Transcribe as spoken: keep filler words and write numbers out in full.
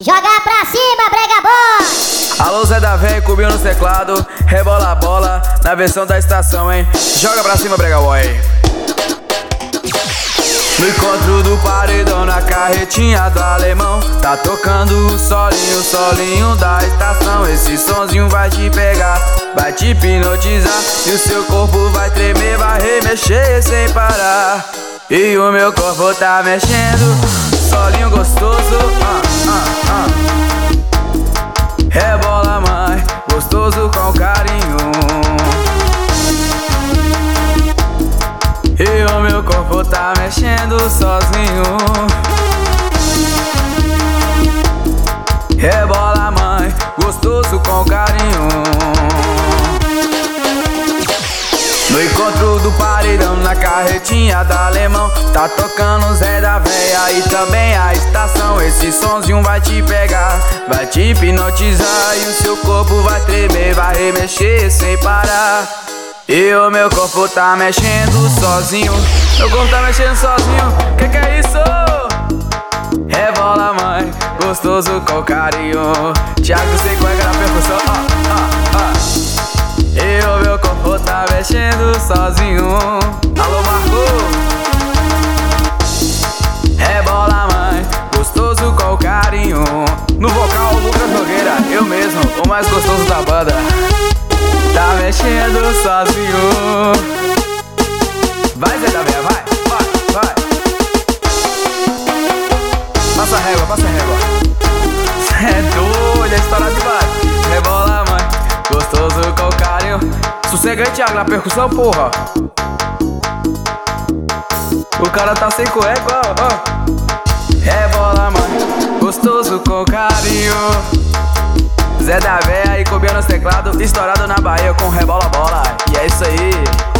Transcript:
Joga pra cima, brega boy! Alô Zé da Véia, Cubinho no teclado. Rebola a bola na versão da estação, hein? Joga pra cima, brega boy. No encontro do paredão, na carretinha do alemão, tá tocando o solinho, o solinho da estação. Esse sonzinho vai te pegar, vai te hipnotizar, e o seu corpo vai tremer, vai remexer sem parar. E o meu corpo tá mexendo, solinho gostoso, ah, ah, ah. Rebola, mãe, gostoso com carinho. E o meu corpo tá mexendo sozinho. Rebola, mãe, gostoso com carinho. No encontro do paredão, na carretinha da alemão, tá tocando Zé da Véia e também a estação. Esse sonzinho vai te pegar, vai te hipnotizar, e o seu corpo vai tremer, vai remexer sem parar. E o meu corpo tá mexendo sozinho, meu corpo tá mexendo sozinho, que que é isso? Rebola, mãe, gostoso com carinho. Thiago sem cueca na percussão, ah, ah, ah. E o meu corpo tá mexendo sozinho. Alô, Marco. Rebola, mãe, gostoso com carinho. No vocal, Lucas Nogueira, eu mesmo, o mais gostoso da banda. Tá mexendo sozinho. Vai, Zé da Véia, vai, vai, vai. Passa a régua, passa a régua. Cê é doido, é estourado demais. Rebola, mãe, gostoso com carinho. Sossega aí, Thiago, na percussão, porra. O cara tá sem cueca, ó, ó. Rebola, mãe, gostoso com carinho. Zé da Véia e Cubinho no teclado, estourado na Bahia com Rebola Bola. E é isso aí.